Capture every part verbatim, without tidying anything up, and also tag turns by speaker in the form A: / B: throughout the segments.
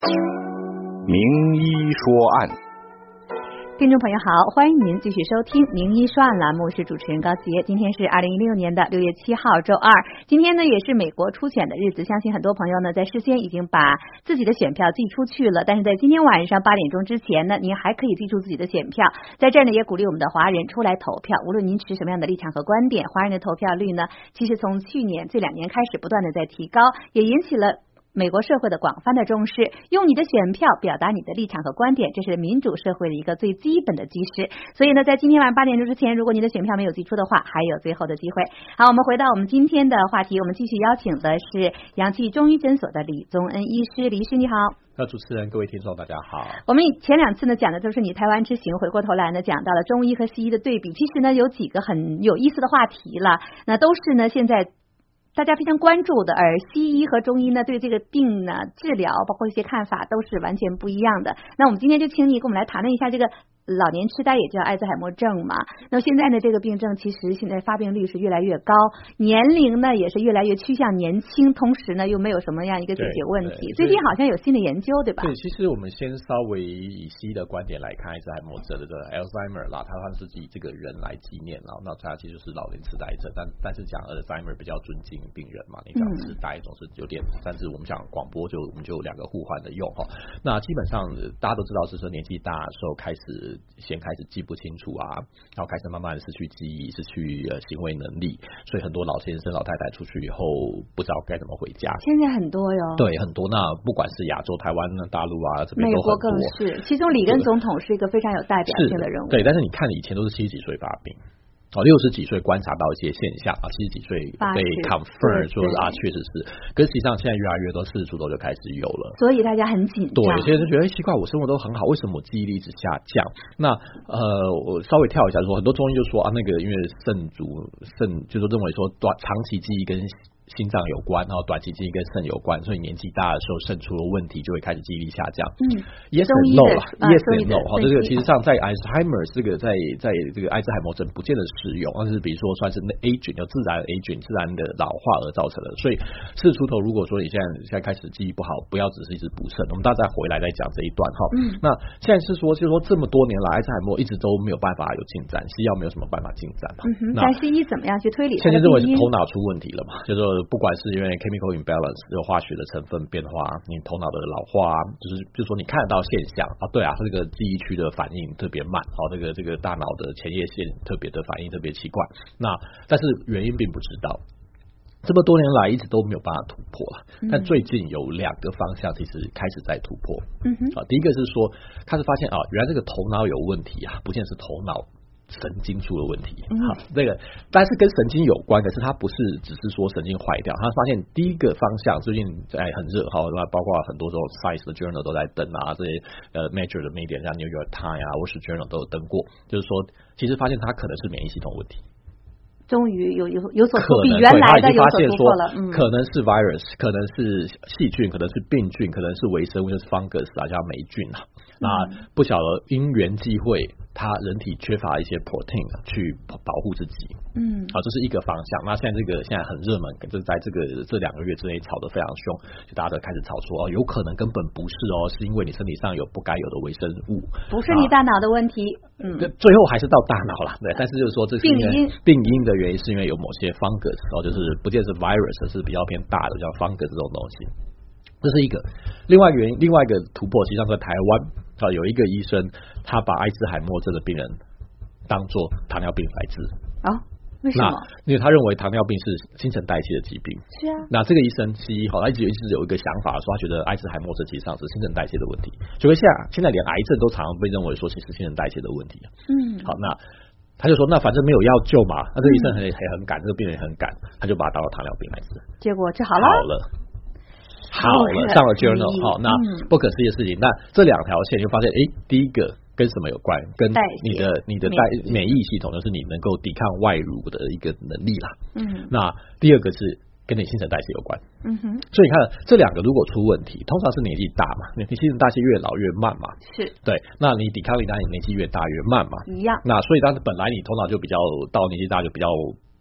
A: 名医说案。
B: 听众朋友好，欢迎您继续收听名医说案栏目，是主持人高杰。今天是二零一六年的六月七号周二，今天呢也是美国初选的日子，相信很多朋友呢在事先已经把自己的选票寄出去了，但是在今天晚上八点钟之前呢，您还可以寄出自己的选票。在这儿呢也鼓励我们的华人出来投票，无论您持什么样的立场和观点，华人的投票率呢其实从去年这两年开始不断的在提高，也引起了美国社会的广泛的重视，用你的选票表达你的立场和观点，这是民主社会的一个最基本的基石。所以呢，在今天晚上八点钟之前，如果你的选票没有寄出的话，还有最后的机会。好，我们回到我们今天的话题，我们继续邀请的是阳气中医诊所的李宗恩医师。李医师你好。
C: 那主持人各位听众大家好。
B: 我们前两次呢讲的都是你台湾之行，回过头来呢讲到了中医和西医的对比，其实呢有几个很有意思的话题了，那都是呢现在大家非常关注的，而西医和中医呢对这个病呢治疗包括一些看法都是完全不一样的。那我们今天就请你跟我们来谈论一下这个老年痴呆，也叫阿兹海默症嘛。那现在呢这个病症其实现在发病率是越来越高，年龄呢也是越来越趋向年轻，同时呢又没有什么样一个解决问题。最近好像有新的研究对吧？
C: 对，其实我们先稍微以西医的观点来看阿兹海默症的 Alzheimer 啦，它算是以这个人来纪念，然后那它其实就是老年痴呆症，但但是讲 Alzheimer 比较尊敬病人嘛，你讲痴呆总是有点，但是我们讲广播就我们就有两个互换的用哈。那基本上大家都知道是说年纪大的时候开始先开始记不清楚啊，然后开始慢慢失去记忆，失去呃行为能力，所以很多老先生老太太出去以后不知道该怎么回家。
B: 现在很多哟。对，
C: 很多。那不管是亚洲、台湾、大陆啊，这边都很多。美国
B: 更是，其中里根总统是一个非常有代表性的人物。
C: 对，但是你看以前都是七十几岁发病。哦，六十几岁观察到一些现象啊，七十几岁被 confirm 说啊，确实是，可是实际上现在越来越多四十出头就开始有了，
B: 所以大家很紧张。
C: 对，有些人觉得、欸、奇怪，我生活都很好，为什么我记忆力一直下降？那呃，我稍微跳一下说，很多中医就说啊，那个因为肾主肾就是认为说短长期记忆跟心脏有关，然后短期记忆跟肾有关，所以年纪大的时候肾出了问题，就会开始记忆力下降。嗯 ，yes and no 啦 ，yes and no。好，这个其实上在 Alzheimer 这个在在这个阿兹海默症不见得适用，但是比如说算是 aging 有自然的 aging 自然的老化而造成的。所以四十出头，如果说你现在现在开始记忆不好，不要只是一直补肾，我们大家再回来再讲这一段哈。嗯，那现在是说，就是说这么多年来，阿兹海默一直都没有办法有进展，西药没有什么办法进展嘛。
B: 嗯哼，那西医怎么样去推理？
C: 现在认为是头脑出问题了嘛，就是说。不管是因为 chemical imbalance 有化学的成分变化，你头脑的老化，就是就是说你看得到现象啊，对啊，这个记忆区的反应特别慢，哦，这个这个大脑的前叶腺特别的反应特别奇怪，那但是原因并不知道，这么多年来一直都没有办法突破了，但最近有两个方向其实开始在突破。嗯哼，啊，第一个是说开始发现啊，原来这个头脑有问题啊，不见得是头脑。神经出了问题，好，这个但是跟神经有关，可是它不是只是说神经坏掉，他发现第一个方向最近哎很热哈，那包括很多这种 science 的 journal 都在登啊，这些呃 major 的 media 像 New York Times 啊 Wall Street Journal 都有登过，就是说其实发现它可能是免疫系统问题。
B: 终于有有有所突破，比原来的有所突破了。嗯，
C: 可能是 virus， 可能是细菌，可能是病菌，可能是微生物，就是 fungus 啊，叫霉菌啊。那不晓得因缘际会，它人体缺乏一些 protein 去保护自己。嗯，好，这是一个方向。那现在这个现在很热门，就是在这个这两个月之内炒得非常凶，就大家都开始炒说哦，有可能根本不是哦，是因为你身体上有不该有的微生物，
B: 不是你大脑的问题。嗯，
C: 最后还是到大脑了，对。但是就是说，这是因为病因的原因，是因为有某些 fungus 哦，就是不见是 virus， 是比较偏大的，叫 fungus 这种东西。这是一个。另外原因，另外一个突破，实际上在台湾啊，有一个医生，他把阿兹海默症的病人当作糖尿病来治
B: 啊。为什么？
C: 因为他认为糖尿病是新陈代谢的疾病。
B: 是啊。
C: 那这个医生西医好，他一直一直有一个想法，说他觉得阿兹海默症其实上是新陈代谢的问题。结果现在现在连癌症都常常被认为说其实新陈代谢的问题。嗯。好，那他就说那反正没有药救嘛，那这个医生很很很赶，这个病人很赶，他就把他当做糖尿病来治。
B: 结果治好了。
C: 好了。好了，上了 journal 好，那不可思议的事情。那这两条线就发现，哎，第一个跟什么有关？跟你的你的代免疫系统，就是你能够抵抗外辱的一个能力啦。嗯。那第二个是跟你新陈代谢有关。嗯哼。所以你看这两个如果出问题，通常是年纪大嘛，你新陈代谢越老越慢嘛。
B: 是。对，
C: 那你抵抗力当然年纪越大越慢嘛。
B: 一样。
C: 那所以当时本来你头脑就比较到年纪大就比较。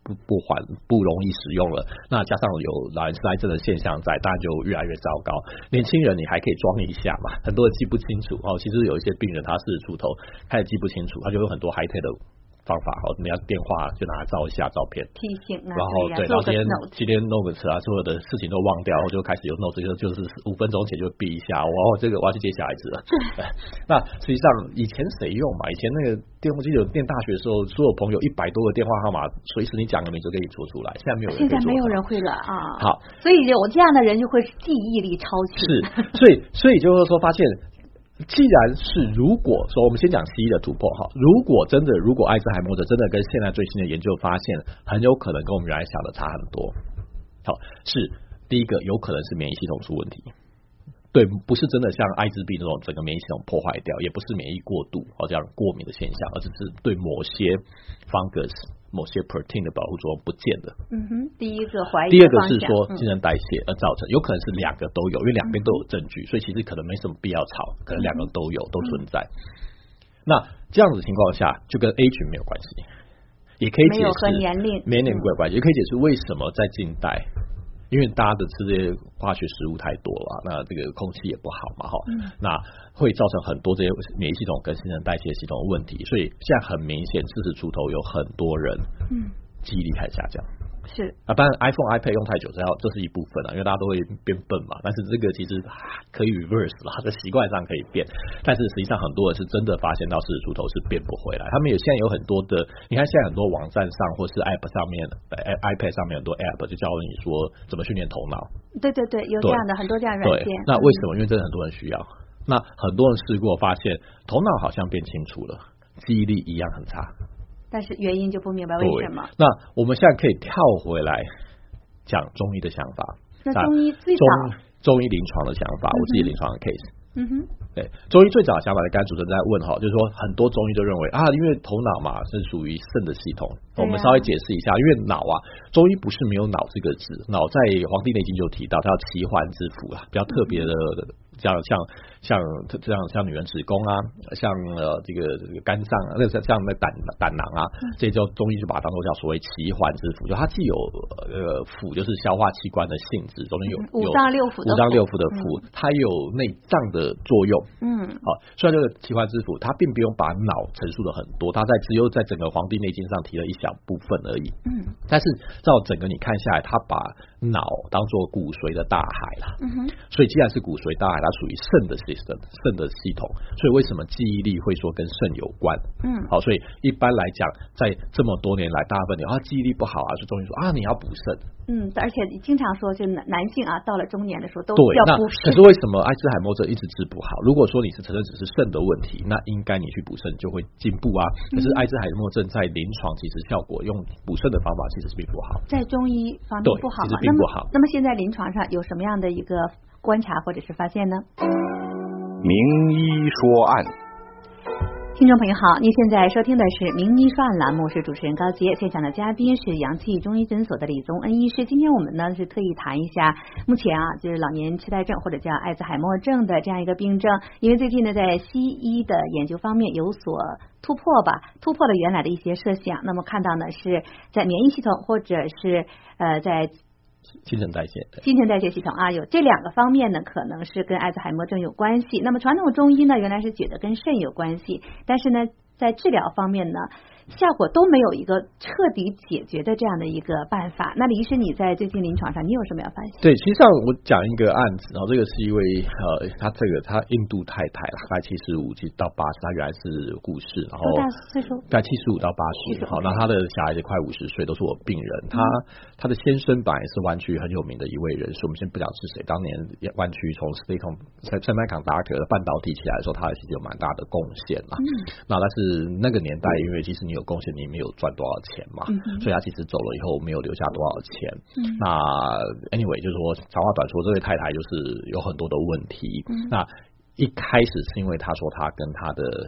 C: 不不缓不容易使用了，那加上有老人痴呆症的现象在，当然就越来越糟糕。年轻人你还可以装一下嘛，很多人记不清楚哦。其实有一些病人他四十出头开始记不清楚，他就有很多 high tech 的方法，好，你要电话就拿来照一下照片，
B: 提醒啊，
C: 然后对，然后今天今天 notes 啊，所有的事情都忘掉，然后就开始有 notes，就就是五分钟前就闭一下，我这个我要去接小孩子了。那实际上以前谁用嘛？以前那个电话机有念大学的时候，所有朋友一百多个电话号码，随时你讲个名就可以说出来。现在没有人，
B: 现在没有人会了啊。
C: 好，
B: 所以有这样的人就会记忆力超群。
C: 是，所以所以就是说发现。既然是如果说我们先讲西医的突破哈，如果真的如果艾滋海默症真的跟现在最新的研究发现很有可能跟我们原来想的差很多，好，是第一个有可能是免疫系统出问题，对，不是真的像艾滋病那种整个免疫系统破坏掉，也不是免疫过度哦这样过敏的现象，而只是对某些 fungus某些 protein 的保护作用不见了。
B: 嗯哼，第一个怀疑，
C: 第二个是说新陈代谢而造成，有可能是两个都有，因为两边都有证据，所以其实可能没什么必要吵，可能两个都有都存在。那这样子情况下，就跟 age 没有关系，也可以解释
B: 和年龄
C: 没年龄关系，也可以解释为什么在近代。因为大家的吃这些化学食物太多了，那这个空气也不好嘛，哈、嗯，那会造成很多这些免疫系统跟新陈代谢系统的问题，所以现在很明显，四十出头有很多人，嗯，记忆力开始下降。
B: 是
C: 啊，当然 iPhone、iPad 用太久，这要这是一部分啊，因为大家都会变笨嘛。但是这个其实可以 reverse 啦，在习惯上可以变。但是实际上很多人是真的发现到四十出头是变不回来。他们也现在有很多的，你看现在很多网站上或是 App 上面 ，iPad 上面很多 App 就教你说怎么训练头脑。
B: 对对对，有这样的很多这样软件。
C: 那为什么？因为真的很多人需要。那很多人试过，发现头脑好像变清楚了，记忆力一样很差。
B: 但是原因就不明白为什么。
C: 那我们现在可以跳回来讲中医的想法。
B: 那中医最早
C: 中医临床的想法，嗯、我自己临床的 case。
B: 嗯哼。
C: 对，中医最早的想法，刚才主持人在问哈，就是说很多中医就认为啊，因为头脑嘛是属于肾的系统，我们稍微解释一下，因为脑啊，中医不是没有脑这个字，脑在《黄帝内经》就提到，它叫奇环之府啊，比较特别的。嗯像像像这样像女人子宫啊，像呃这个这个肝脏啊，那像像那胆胆囊啊，这就中医就把它当做叫所谓奇环之府，就它既有呃腑就是消化器官的性质，中间有
B: 五脏六腑
C: 五脏六腑的腑，嗯、它有内脏的作用。嗯，好，虽然这个奇环之府它并不用把脑陈述的很多，它在只有在整个《黄帝内经》上提了一小部分而已。嗯，但是照整个你看下来，它把脑当作骨髓的大海啦。嗯哼，所以既然是骨髓大海，它属于肾的 system， 肾的系统，所以为什么记忆力会说跟肾有关？嗯，好，所以一般来讲，在这么多年来，大部分人啊记忆力不好啊，就中医说啊你要补肾。
B: 嗯，而且经常说，就男男性啊，到了中年的时候都
C: 要
B: 补肾。
C: 可是为什么艾滋海默症一直治不好？如果说你是承认只是肾的问题，那应该你去补肾就会进步啊。可是艾滋海默症在临床其实效果用补肾的方法其实是并不好，
B: 在中医方面不好嘛？
C: 其实并不好。
B: 那么，那么现在临床上有什么样的一个观察或者是发现呢？
A: 名医说案。
B: 听众朋友好，您现在收听的是名医说案栏目，是主持人高杰，现场的嘉宾是阳气中医诊所的李宗恩医师。今天我们呢是特意谈一下目前啊就是老年痴呆症或者叫艾滋海默症的这样一个病症，因为最近呢在西医的研究方面有所突破吧，突破了原来的一些设想。那么看到呢是在免疫系统或者是呃在
C: 新陈代谢，
B: 新陈代谢系统啊，有这两个方面呢，可能是跟艾滋海默症有关系。那么传统中医呢，原来是觉得跟肾有关系，但是呢，在治疗方面呢，效果都没有一个彻底解决的这样的一个办法。那李医师，你在最近临床上，你有什么要分析？
C: 对，其实上我讲一个案子，然后这个是一位呃，他这个他印度太太了，大概七十五到八十，他原来是护士，然后
B: 多大岁数？
C: 大概七十五到八十，好，那他的小孩子快五十岁，都是我病人。他、嗯、他的先生本来是湾区很有名的一位人士，我们先不讲是谁，当年湾区从 Silicon Semiconductor 的半导体起来的时候，他其实有蛮大的贡献嘛。嗯，那但是那个年代，因为其实你有贡献，你没有赚多少钱嘛，嗯、所以他其实走了以后没有留下多少钱。嗯、那 anyway 就是说长话短说，这位太太就是有很多的问题。嗯、那一开始是因为他说他跟他的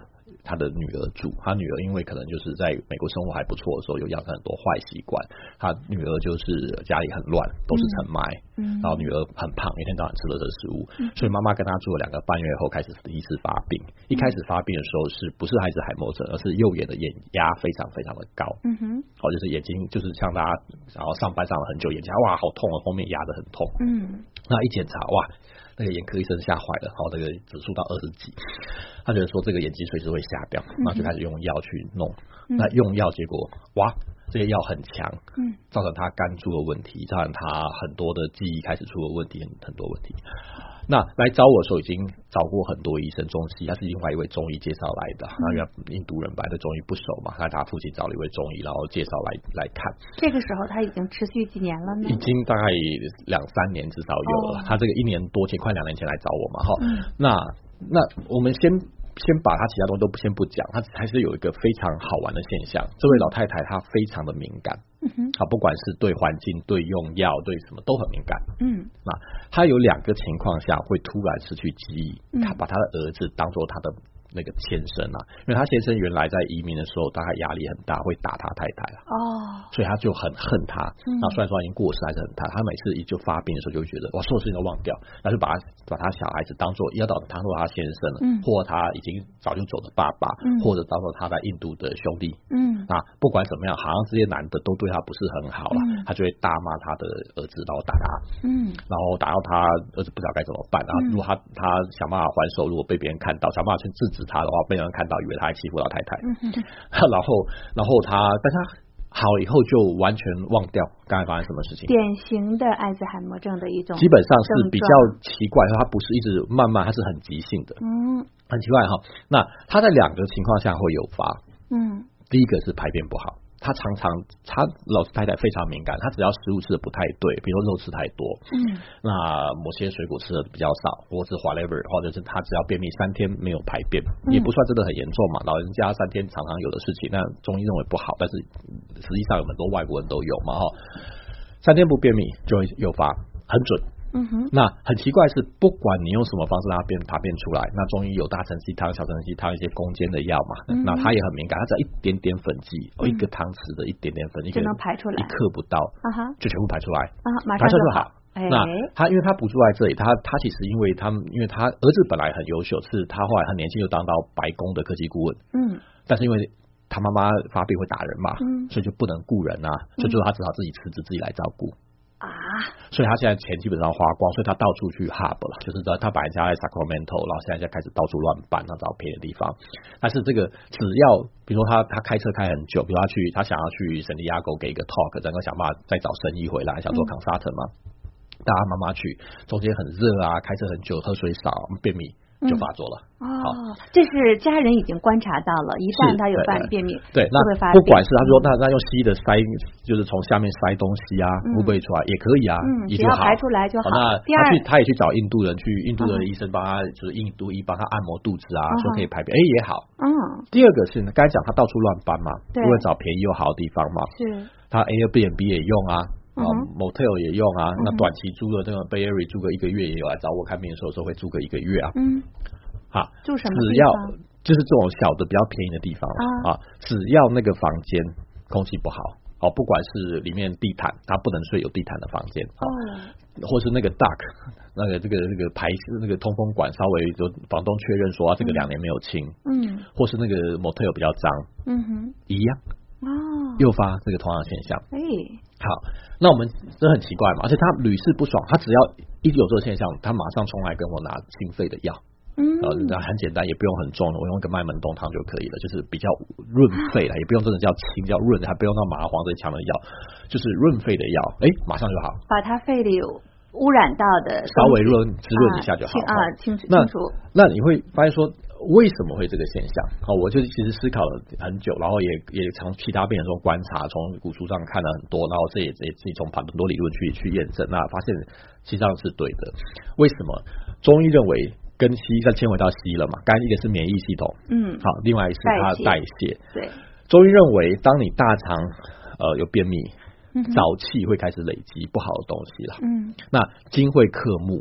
C: 他的女儿住，他女儿因为可能就是在美国生活还不错的时候，有养成很多坏习惯，他女儿就是家里很乱，都是尘霾，嗯，然后女儿很胖，每天早晚吃了这食物，嗯，所以妈妈跟他住了两个半月后，开始第一次发病。一开始发病的时候，是不是孩子海默症，而是右眼的眼压非常非常的高，嗯哼，哦，就是眼睛就是像大家然后上班上了很久，眼睛哇好痛哦，后面压得很痛，嗯，那一检查哇。那个眼科医生吓坏了，然后这个指数到二十几，他觉得说这个眼睛随时会瞎掉，然后就开始用药去弄。嗯、那用药结果哇，这些药很强，嗯，造成他肝出了问题，造成他很多的记忆开始出了问题，很很多问题。那来找我的时候已经找过很多医生，中西，他是另外一位中医介绍来的，那因为印度人本来对中医不熟嘛，他他父亲找了一位中医，然后介绍来来看。
B: 这个时候他已经持续几年了呢？
C: 已经大概两三年至少有了，哦、他这个一年多前，快两年前来找我嘛，哈、嗯，那那我们先。先把他其他东西都先不讲，他还是有一个非常好玩的现象。这位老太太她非常的敏感，嗯哼，啊，不管是对环境、对用药、对什么都很敏感，嗯，那她有两个情况下会突然失去记忆，她、嗯、把她的儿子当做她的那个先生啊，因为他先生原来在移民的时候，大概压力很大，会打他太太哦，所以他就很恨他。嗯、然后虽然说他已经过世，还是很他。他每次一就发病的时候，就会觉得哇，所有事情都忘掉，然后就把他把他小孩子当做要当当做他先生了，嗯，或者他已经早就走的爸爸，嗯，或者当做他在印度的兄弟，嗯，啊，不管怎么样，好像这些男的都对他不是很好了，嗯、他就会大骂他的儿子，然后打他，嗯，然后打到他儿子不知道该怎么办，然后如果他他想办法还手，如果被别人看到，想办法去制止他的话，被人看到以为他还欺负老太太，嗯、然后然后他，但他好了以后就完全忘掉刚才发生什么事情。
B: 典型的阿兹海默症的一种，
C: 基本上是比较奇怪，他不是一直慢慢，他是很急性的，嗯，很奇怪哈。那他在两个情况下会有发，嗯，第一个是排便不好。他常常，他老太太非常敏感，他只要食物吃的不太对，比如说肉吃太多，嗯，那某些水果吃的比较少，或是 whatever， 或者是他只要便秘三天没有排便，嗯、也不算真的很严重嘛。老人家三天常常有的事情，那中医认为不好，但是实际上有很多外国人都有嘛哈。三天不便秘就会诱发，很准。嗯哼，那很奇怪是，不管你用什么方式让它变排便出来，那中医有大承气汤、小承气汤一些攻坚的药嘛，嗯、那它也很敏感，它只要一点点粉剂，哦、嗯，一个汤匙的一点点粉剂就
B: 能排出来，
C: 一克不到，啊哈，就全部排出来，
B: 啊，马上就好。
C: 哎、那他因为他不住在这里，他他其实因为他因为他儿子本来很优秀，是他后来很年轻就当到白宫的科技顾问，嗯，但是因为他妈妈发病会打人嘛，嗯，所以就不能雇人啊，所以最后他只好自己辞职自己来照顾。啊，所以他现在钱基本上花光，所以他到处去 hub 了，就是他本来家在 Sacramento， 然后现在就开始到处乱搬，然后找便宜的地方。但是这个只要比如说他他开车开很久，比如他去他想要去圣地亚哥给一个 talk， 整个想办法再找生意回来，想做 consultant 嘛，带他妈妈去，中间很热啊，开车很久，喝水少，便秘。就发作了、
B: 嗯、哦，这是家人已经观察到了，一旦他有犯便秘，
C: 对，那不管是他说那那用西医的塞，就是从下面塞东西啊，会不会出来也可以啊，
B: 嗯，只要排出来就好。
C: 那他去他也去找印度人，去印度的医生帮他，就是印度医帮他按摩肚子啊，说可以排便，哎也好。嗯，第二个是刚才讲他到处乱搬嘛，为了找便宜又好的地方嘛，是，他 Airbnb 也用啊。啊、嗯、，motel 也用啊，嗯、那短期租的这个 Bay Area 住个一个月也有来找我看病的时候，说会住个一个月啊。嗯，好，
B: 住什么
C: 只要就是这种小的比较便宜的地方啊，啊只要那个房间空气不好，哦，不管是里面地毯，他不能睡有地毯的房间，哦，或是那个 duct 那个这个这个排那个通风管稍微有房东确认说啊，这个两年没有清，嗯，或是那个 motel 比较脏，嗯哼，一样。哦，诱发这个同样的现象。哎，好，那我们这很奇怪嘛，而且他屡试不爽，他只要一有这个现象，他马上冲来跟我拿心肺的药。嗯，呃，很简单，也不用很重，我用一个麦门冬汤就可以了，就是比较润肺了，也不用真的叫清，叫润，还不用到麻黄这强的药，就是润肺的药，哎，马上就好，
B: 把他肺里有污染到的
C: 稍微润滋润一下就好
B: 啊，清清
C: 那
B: 楚。
C: 那你会发现说，为什么会这个现象？好，我就其实思考了很久，然后也也从其他病人中观察，从古书上看了很多，然后这也也自己从很多理论去去验证，那发现实际上是对的。为什么？中医认为跟西医再牵回到西医了嘛？刚才一个是免疫系统，嗯，好，另外一个是它的代谢。对，中医认为，当你大肠呃有便秘。嗯、沼气会开始累积不好的东西了，嗯，那金会克木了，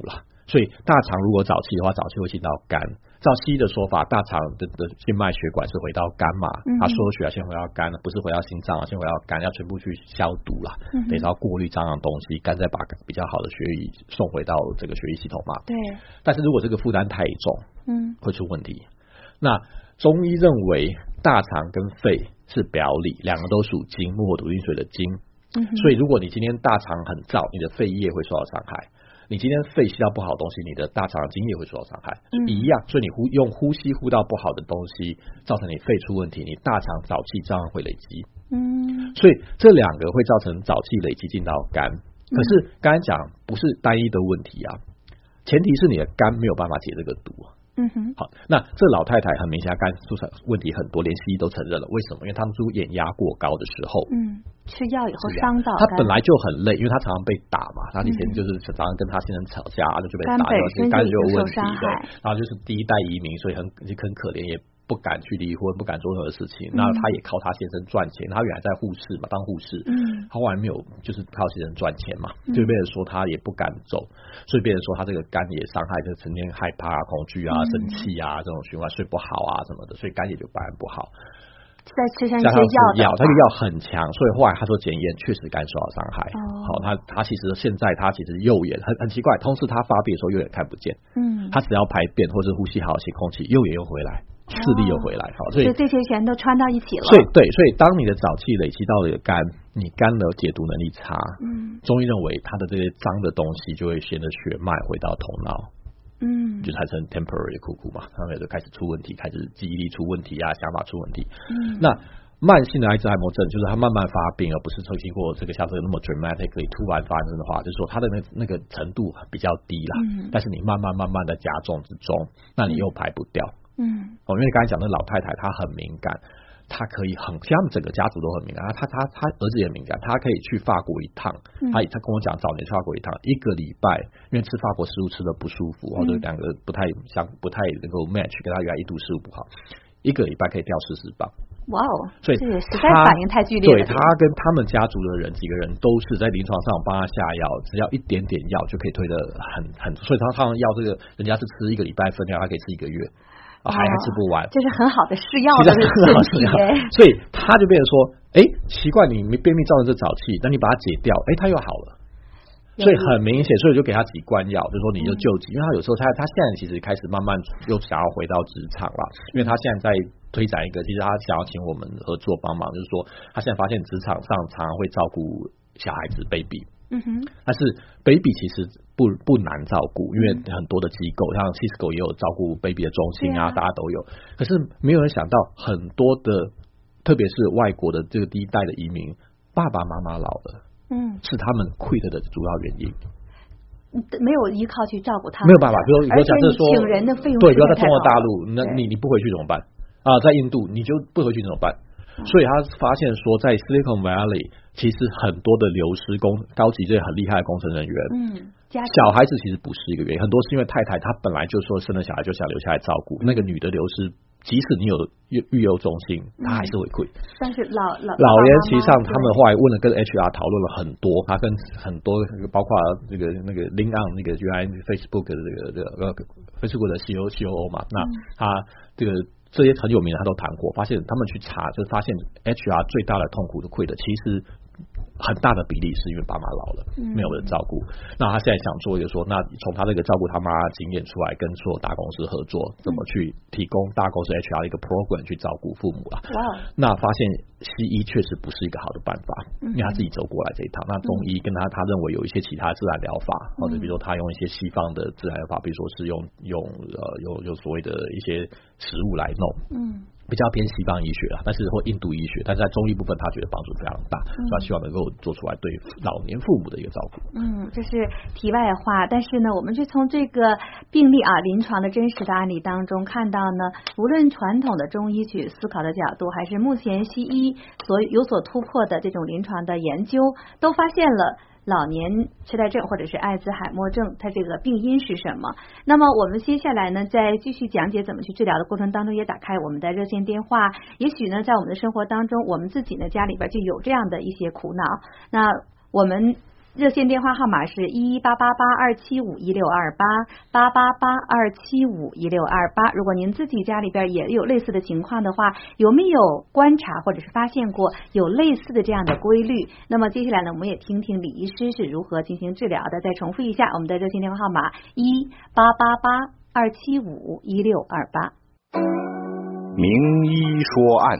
C: 所以大肠如果早期的话，早期会进到肝。照西医的说法，大肠的的静脉血管是回到肝嘛，它所有血要先回到肝，不是回到心脏，先回到肝，要全部去消毒啦，嗯、得要过滤脏脏东西，肝再把比较好的血液送回到这个血液系统嘛。
B: 对。
C: 但是如果这个负担太重，
B: 嗯，
C: 会出问题。那中医认为大肠跟肺是表里，两个都属金，木火土金水的金。嗯、所以如果你今天大肠很燥，你的肺叶会受到伤害。你今天肺吸到不好的东西，你的大肠经也会受到伤害，嗯、一样。所以你呼用呼吸呼到不好的东西，造成你肺出问题，你大肠早期照样会累积。嗯，所以这两个会造成早期累积进到肝。可是刚才讲不是单一的问题啊，前提是你的肝没有办法解这个毒。嗯哼，好，那这老太太很明显，肝出问题很多，连西医都承认了。为什么？因为他们猪眼压过高的时候，嗯，
B: 吃药以后伤到
C: 他本来就很累，因为他常常被打嘛，他以前就是常常跟他先生吵架，就就被打，肝就有问题的。然后就是第一代移民，所以很很可怜，也不敢去离婚，不敢做任何事情。那、嗯、他也靠他先生赚钱，他原来在护士嘛，当护士，嗯，他后来没有就是靠先生赚钱嘛，就变成说他也不敢走，所以变成说他这个肝也伤害，就成天害怕、恐惧啊、生气啊、嗯、这种循环，睡不好啊什么的，所以肝也就反而不好。
B: 再吃上一些药，
C: 药，他的药很强，所以后来他说检验确实肝受到伤害。哦，好，他他其实现在他其实右眼很很奇怪，同时他发病的时候右眼看不见，嗯，他只要排便或者呼吸好吸空气，右眼又回来。视力又回来，好、哦，
B: 所以这些全都穿到一起了。
C: 所以对，所以当你的早期累积到了肝，你肝的解毒能力差，嗯，中医认为它的这些脏的东西就会沿着血脉回到头脑，嗯，就产生 temporary 哭哭嘛，他们就开始出问题，开始记忆力出问题啊，想法出问题。嗯，那慢性的阿兹海默症就是它慢慢发病，而不是经过这个像这个那么 dramatically 突然发生的话，就是说它的那那个程度比较低啦，嗯，但是你慢慢慢慢的加重之中，那你又排不掉。嗯，哦，因为刚才讲的老太太她很敏感，她可以很，像他们整个家族都很敏感，她她她儿子也敏感，她可以去法国一趟，嗯、她她跟我讲早年去法国一趟，一个礼拜，因为吃法国食物吃的不舒服，或者两个不太相不太能够 match， 跟她原来一度食物不好，一个礼拜可以掉四十磅。哇哦！所以
B: 这也实在反应太剧烈了。
C: 对，他跟他们家族的人几个人都是在临床上帮他下药，只要一点点药就可以推得很很，所以他他们药这个人家是吃一个礼拜分量，他可以吃一个月。哦、还还吃不完，
B: 这是很好的试药的身体，
C: 所以他就变成说，哎，奇怪，你便秘造成这早期，那你把它解掉，哎，他又好了，所以很明显，所以就给他几罐药，就说你就救急，因为他有时候他他现在其实开始慢慢又想要回到职场了，因为他现在在推展一个，其实他想要请我们合作帮忙，就是说他现在发现职场上常常会照顾小孩子 baby。嗯哼，但是 baby 其实不不难照顾，因为很多的机构，像 Cisco 也有照顾 baby 的中心啊，大家都有。可是没有人想到，很多的，特别是外国的这个第一代的移民，爸爸妈妈老了，嗯，是他们 quit 的主要原因。
B: 没有依靠去照顾他们，
C: 没有办法。比如，比如假设说，
B: 请人的费用
C: 对，比如在中国大陆，那你你不回去怎么办啊？在印度你就不回去怎么办？所以他发现说，在 Silicon Valley 其实很多的流失工高级这些很厉害的工程人员，嗯，小孩子其实不是一个原因，很多是因为太太她本来就说生了小孩就想留下来照顾，那个女的流失，即使你有育幼中心，她还是会亏。
B: 但是老老
C: 老年期上，他们后来问了跟 H R 讨论了很多，他跟很多包括这个那个 LinkedIn 那个原来 Facebook 的这个这个 Facebook 的 C O C O O 嘛，那他这个。这些很有名的他都谈过，发现他们去查，就发现 H R 最大的痛苦的亏的，其实很大的比例是因为爸妈老了，嗯、没有人照顾。那他现在想做一个说，那从他这个照顾他妈经验出来，跟所有大公司合作，怎么去提供大公司 H R 一个 program 去照顾父母啦。哇！那发现西医确实不是一个好的办法，因为他自己走过来这一趟。那中医跟他他认为有一些其他自然疗法，或者比如说他用一些西方的自然疗法，比如说是用用呃有有所谓的一些食物来弄，嗯。比较偏西方医学啦，但是或印度医学，但是在中医部分，他觉得帮助非常大，嗯、所以他希望能够做出来对老年父母的一个照顾。
B: 嗯，这是题外话，但是呢，我们就从这个病例啊，临床的真实的案例当中看到呢，无论传统的中医去思考的角度，还是目前西医所有所突破的这种临床的研究，都发现了。老年痴呆症或者是阿兹海默症，它这个病因是什么？那么我们接下来呢，在继续讲解怎么去治疗的过程当中，也打开我们的热线电话。也许呢，在我们的生活当中，我们自己呢家里边就有这样的一些苦恼。那我们热线电话号码是一八八八二七五一六二八八八八二七五一六二八。如果您自己家里边也有类似的情况的话，有没有观察或者是发现过有类似的这样的规律？那么接下来呢，我们也听听李医师是如何进行治疗的。再重复一下我们的热线电话号码一八八八二七五一六二八。
A: 名医说案。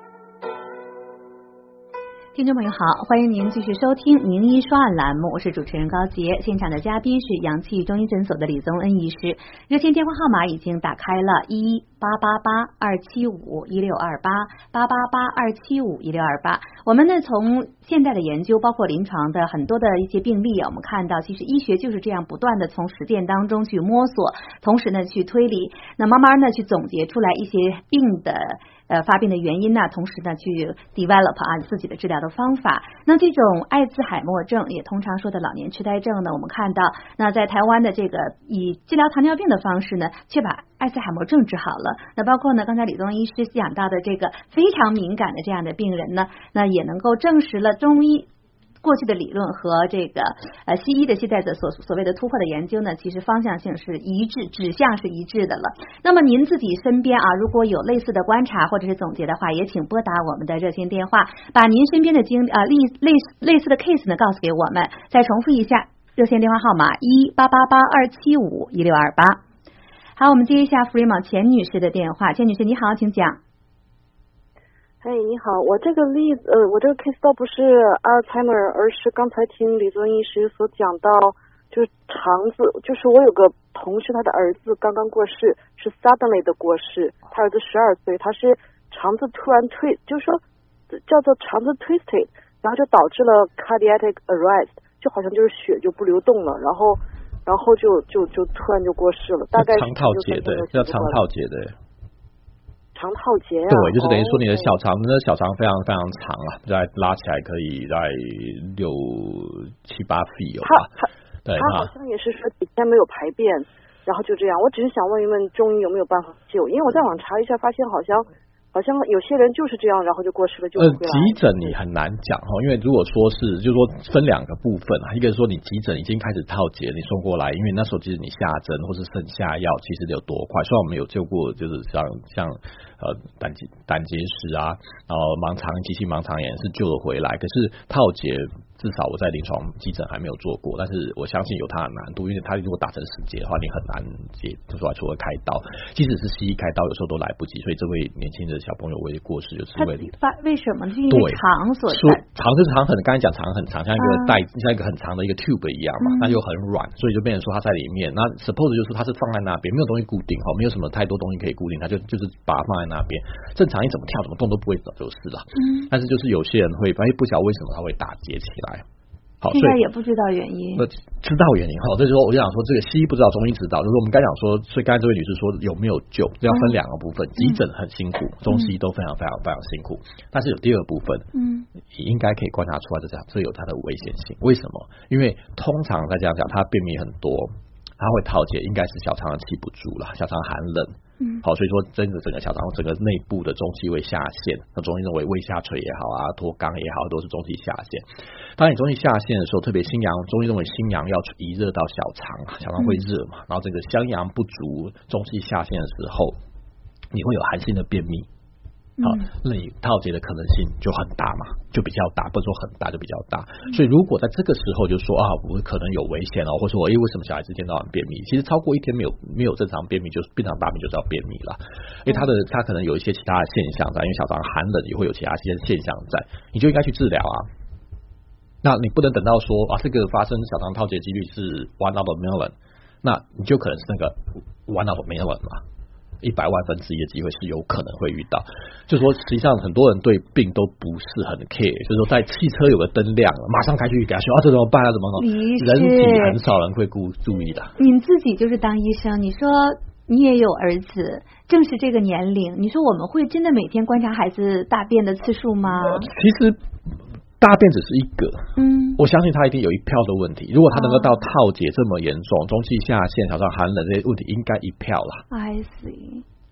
B: 听众朋友好，欢迎您继续收听名医说案栏目，我是主持人高杰，现场的嘉宾是阳气中医诊所的李宗恩医师。热线电话号码已经打开了一八八八二七五一六二八八八八二七五一六二八。我们呢从现代的研究，包括临床的很多的一些病例啊，我们看到其实医学就是这样不断的从实践当中去摸索，同时呢去推理，那慢慢呢去总结出来一些病的呃发病的原因呢，同时呢去 develop 啊自己的治疗的方法。那这种艾滋海默症也通常说的老年痴呆症呢，我们看到那在台湾的这个以治疗糖尿病的方式呢，却把艾滋海默症治好了。那包括呢刚才李宗医师讲到的这个非常敏感的这样的病人呢，那也能够证实了中医过去的理论和这个呃西医的现在的所所谓的突破的研究呢，其实方向性是一致，指向是一致的了。那么您自己身边啊，如果有类似的观察或者是总结的话，也请拨打我们的热线电话，把您身边的经啊类类类似的 case 呢告诉给我们。再重复一下热线电话号码一八八八二七五一六二八。好，我们接一下 Fremont 钱女士的电话。钱女士你好，请讲。
D: 哎，你好，我这个例子，呃，我这个 case 倒不是阿尔茨海默，而是刚才听李宗医师所讲到，就是肠子，就是我有个同事，他的儿子刚刚过世，是 suddenly 的过世，他儿子十二岁，他是肠子突然推，就是说叫做肠子 twisted， 然后就导致了 cardiac arrest， 就好像就是血就不流动了，然后然后就就就突然就过世了，大概
C: 肠套结的，叫肠套结的。
D: 肠套结啊，
C: 对，就是等于说你的小肠，那、哦、小肠非常非常长啊，再拉起来可以在六七八 feet 有吧？
D: 他
C: 对，
D: 他好像也是说几天没有排便，然后就这样。我只是想问一问中医有没有办法救，因为我在网查一下，发现好像好像有些人就是这样，然后就过世了，就
C: 呃，急诊你很难讲哈，因为如果说是，就是说分两个部分啊，一个是说你急诊已经开始套结，你送过来，因为那时候其实你下针或是剩下药，其实有多快。虽然我们有救过，就是像像呃胆结胆结石啊，然后盲肠急性盲肠炎是救了回来，可是套结至少我在临床急诊还没有做过，但是我相信有它的难度，因为它如果打成死结的话，你很难结出来，除了开刀，即使是西医开刀，有时候都来不及，所以这位年轻的小朋友为过世，就是因为
B: 为什么？是因为肠所在，
C: 肠就是肠很，刚才讲肠很长，像一个带、嗯、像一个很长的一个 tube 一样嘛，那、嗯、就很软，所以就变成说它在里面。那 suppose 就是它是放在那边，没有东西固定哈，没有什么太多东西可以固定，它就就是把它放在那边。正常你怎么跳怎么动都不会走就是了。嗯，但是就是有些人会，哎，不晓得为什么它会打结起来。好，
B: 现在也不知道原因。
C: 呃，知道原因哈，这就是说我就想说，这个西医不知道，中医知道。就是我们刚讲说，所以刚才这位女士说有没有救，这要分两个部分。急诊很辛苦，中西医都非常非常非常辛苦。但是有第二部分，嗯，你应该可以观察出来，这这有它的危险性。为什么？因为通常在这样讲，它便秘很多，它会套结，应该是小肠气不住了，小肠寒冷。嗯，好，所以说真的整个小肠整个内部的中气会下陷，那中医认为胃下垂也好啊，脱肛也好，都是中气下陷。当你中气下陷的时候，特别心阳，中医认为心阳要移热到小肠，小肠会热嘛，然后这个襄阳不足，中气下陷的时候，你会有寒性的便秘。好，内套结的可能性就很大嘛，就比较大，不是说很大就比较大。所以如果在这个时候就说啊，我可能有危险哦，或者说诶为什么小孩子一天到晚便秘？其实超过一天没有没有正常便秘，就是正常大便就叫便秘了。因为他的他可能有一些其他的现象在，因为小肠寒冷也会有其他些现象在，你就应该去治疗啊。那你不能等到说啊，这个发生小肠套结几率是 one out of million， 那你就可能是那个 one out of million 嘛。一百万分之一的机会是有可能会遇到，就是说实际上很多人对病都不是很 care， 就是说在汽车有个灯亮了，马上开去给他说啊，这怎么办啊？怎么弄？人体很少人会顾注意的。
B: 您自己就是当医生，你说你也有儿子，正是这个年龄，你说我们会真的每天观察孩子大便的次数吗？
C: 呃、其实。大便只是一个，嗯，我相信他一定有一票的问题。如果他能够到套结这么严重，中气下陷、小肠寒冷这些问题，应该一票啦。
B: I see。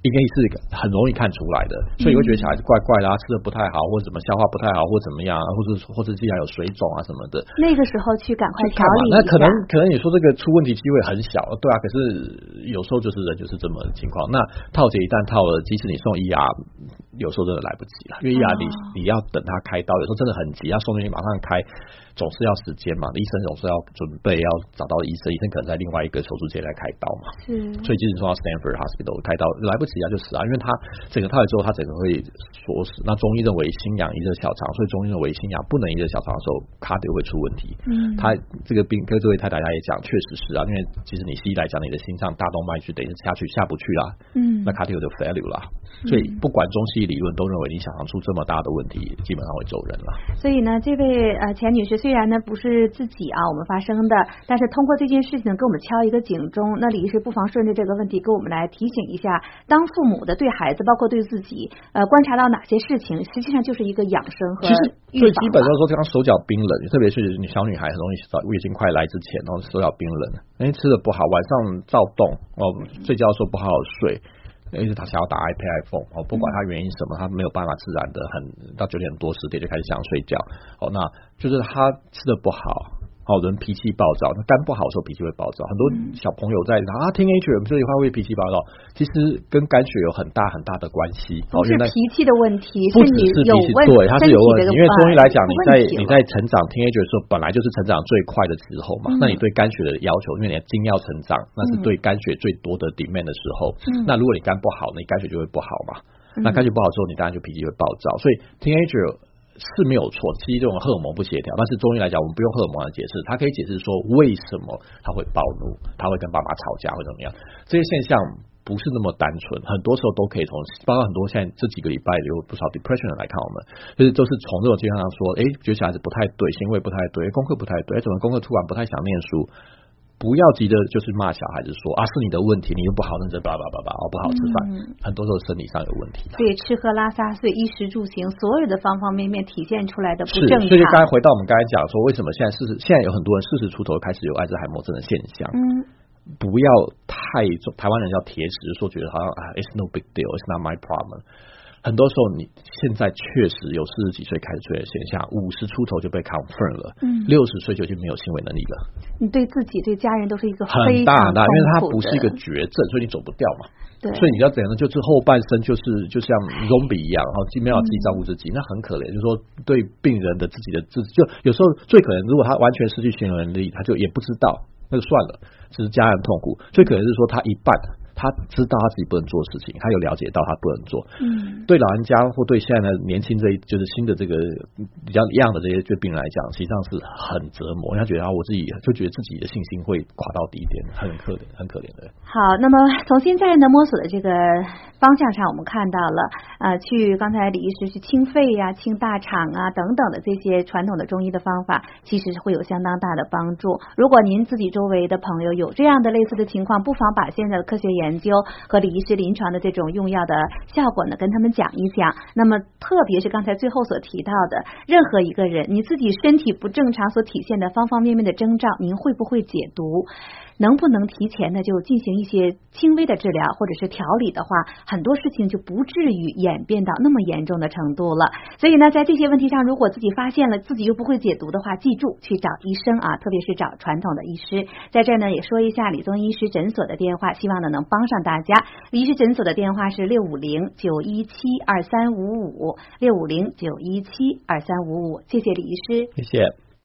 C: 应该是很容易看出来的，所以会觉得小孩子怪怪的啊，吃的不太好，或者怎么消化不太好，或怎么样，或者或者既然有水肿啊什么的，
B: 那个时候去赶快调理一下。
C: 那可能可能你说这个出问题机会很小，对啊，可是有时候就是人就是这么情况。那套节一旦套了，即使你送 E R， 有时候真的来不及了，因为 E R 你、哦、你要等他开刀，有时候真的很急，要送进去马上开。总是要时间嘛，医生总是要准备，要找到医生，医生可能在另外一个手术间来开刀嘛。是，所以即使送到 Stanford Hospital 开刀来不及啊，就死啊，因为他整个套完之后，他整个会锁死。那中医认为心痒，一热小肠，所以中医认为心痒不能一热小肠的时候，卡丢会出问题。嗯，他这个病跟这位太太家也讲，确实是啊，因为其实你西医来讲，你的心脏大动脉去等于下去下不去啦。嗯，那卡丢就 failure 啦。所以不管中西医理论都认为你想象出这么大的问题，基本上会走人了。
B: 所以呢，这位呃钱女士虽然呢不是自己啊我们发生的，但是通过这件事情给我们敲一个警钟。那李医师不妨顺着这个问题给我们来提醒一下，当父母的对孩子包括对自己呃观察到哪些事情，实际上就是一个养生和
C: 其实最基本的说，这样手脚冰冷，特别是你小女孩很容易月经快来之前，然后手脚冰冷，因为吃的不好，晚上躁动哦，睡觉的时候不好好睡。因为他想要打 iPad iPhone 哦，不管他原因什么，他没有办法自然的很到九点多十点就开始想睡觉哦，那就是他吃的不好。哦，人脾气暴躁，那肝不好的时候脾气会暴躁。很多小朋友在啊 teenager 这里会脾气暴躁，其实跟肝血有很大很大的关系。
B: 不是脾气的问题，
C: 不只是脾气，对，它是有问题。因为中医来讲，你在你在成长 teenager 的时候，本来就是成长最快的时候嘛。嗯、那你对肝血的要求，因为你的精要成长，那是对肝血最多的 demand 的时候。嗯、那如果你肝不好，那你肝血就会不好嘛。嗯、那肝血不好之后，你当然就脾气会暴躁。所以 teenager。是没有错，其实这种荷尔蒙不协调，但是中医来讲，我们不用荷尔蒙来解释，它可以解释说为什么他会暴怒，他会跟爸爸吵架，会怎么样？这些现象不是那么单纯，很多时候都可以从，包括很多现在这几个礼拜有不少 depression 来看我们，就是都是从这种情况上说，哎，觉得小孩子不太对，行为不太对，功课不太对，怎么功课突然不太想念书？不要急着就是骂小孩子说啊是你的问题，你又不好认真，叭叭叭叭，哦不好吃饭，嗯、很多时候身体上有问题。
B: 所以吃喝拉撒睡、衣食住行，所有的方方面面体现出来的不正常。
C: 是，所以刚才回到我们刚才讲说，为什么现在四十，现在有很多人四十出头开始有艾滋海默症的现象。嗯，不要太重，台湾人叫铁齿，说觉得好像啊 ，it's no big deal, it's not my problem。很多时候，你现在确实有四十几岁开始出现的现象，五十出头就被 confirm 了，嗯，六十岁就已经没有行为能力了。
B: 你对自己、对家人都是一个
C: 很大很大，因为它不是一个绝症，所以你走不掉嘛。对，所以你要怎样呢？就是后半生就是就像 zombie 一样，然后既没有自己照顾自己，嗯、那很可怜。就是说，对病人的自己的自，就有时候最可能，如果他完全失去行为能力，他就也不知道，那就算了，只是家人痛苦。最可能是说他一半。他知道他自己不能做的事情，他有了解到他不能做。嗯，对老人家或对现在的年轻这一就是新的这个比较一样的这些这病人来讲，实际上是很折磨。他觉得啊，我自己就觉得自己的信心会垮到底点，很可怜，很可怜的。
B: 好，那么从现在呢摸索的这个方向上，我们看到了呃，去刚才李医师去清肺呀、啊、清大肠啊等等的这些传统的中医的方法，其实是会有相当大的帮助。如果您自己周围的朋友有这样的类似的情况，不妨把现在的科学研究和李医师临床的这种用药的效果呢，跟他们讲一讲。那么特别是刚才最后所提到的，任何一个人你自己身体不正常所体现的方方面面的征兆，您会不会解读？能不能提前的就进行一些轻微的治疗或者是调理的话，很多事情就不至于演变到那么严重的程度了。所以呢，在这些问题上，如果自己发现了自己又不会解读的话，记住去找医生啊，特别是找传统的医师。在这儿呢，也说一下李宗医师诊所的电话，希望呢能帮上大家。李医师诊所的电话是六五零九一七二三五五六五零九一七二三五五。谢谢李医师，
C: 谢谢。